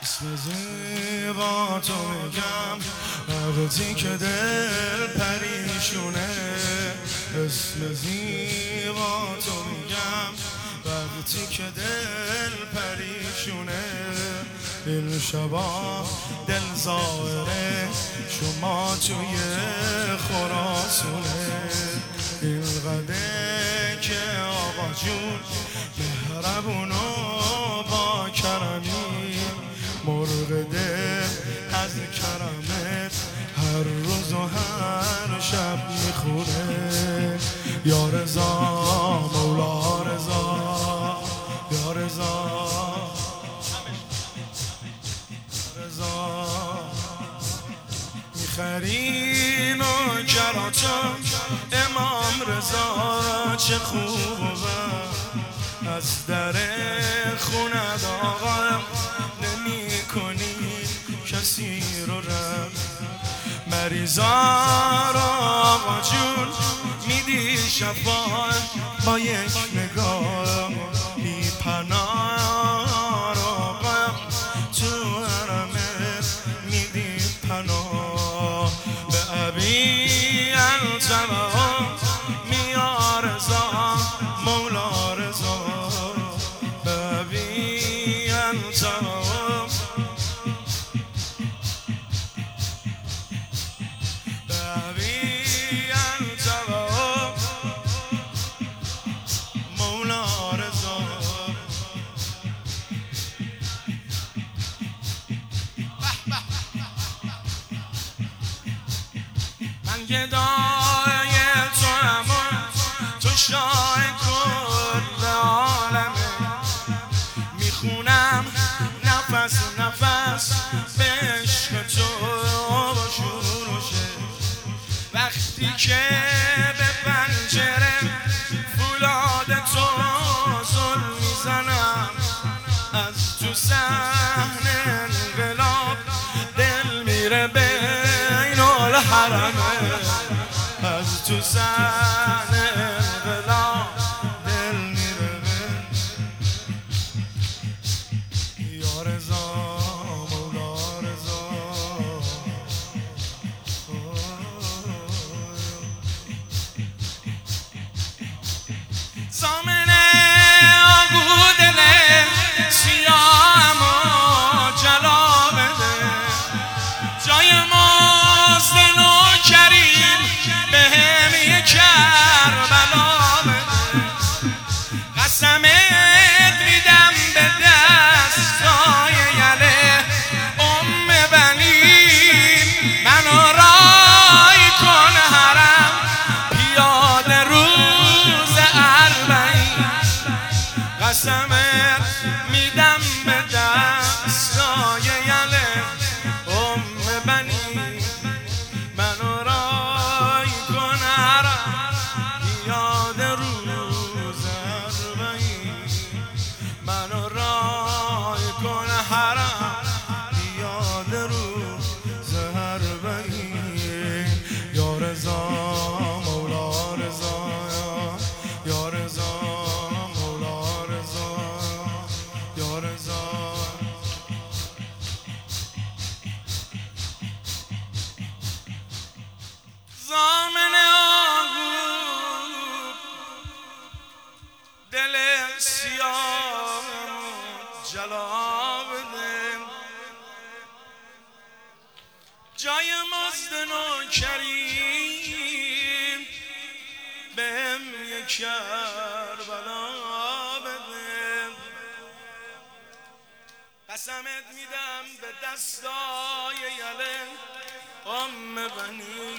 اسم زیبا تو میگم وقتی که دل پریشونه. اسم زیبا تو میگم وقتی که دل پریشونه. این شبا دل زائره شما توی خراسونه. این قده که آقا جون مهربون و با کرمی، مرغ دل از کرمت هر روز و هر شب میخوره. یا رضا مولا رضا، یا رضا رضا. میخرین و کراتم امام رضا چه خوبه. از در خونت آقا نمی کنی کسی رو رد. مریضا رو آقا جون میدی شفا با یک نگاه. بی پناه رو غم تو حرمت میدی پناه. به ابی التمام یا رضا مولا رضا. به ابی التمام، به ابی التمام مولا رضا. من گدای تو همون، تو شاه کل عالمه. میخونم نفس نفس به عشق تو با شروشه. وقتی که به پنجره فولاد تو زل میزنم، از تو صحن انقلاب دل میره بین الحرمه. از تو صحن انقلاب دل میره بین. یا رضا مولا رضا. زامن آگو دل سیاهم و جلا بده. جای مزد نوکریم بهم یه کربلا بده. قسمت میدم به دستای یله ام بنی. منو رای کن حرم پیاده روز اربعین. قسمت میدم به دستای یله ام بنی. منو رای کن حرم پیاده روز اربعین. منو رای کن حرم پیاده روز اربعین. یا رضا مولا رضا، یا رضا مولا رضا، یا رضا. زامن آگو دل سیاه جلا بده. جای مزد نوکریم بهم یک کربلا بده. قسمت میدم به دستای یله ام بنی.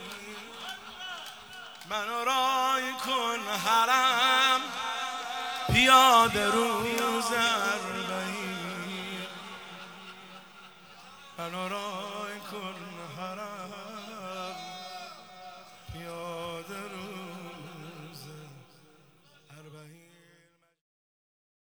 منو رای کن حرم پیاده روز اربعین. منو رای کن حرم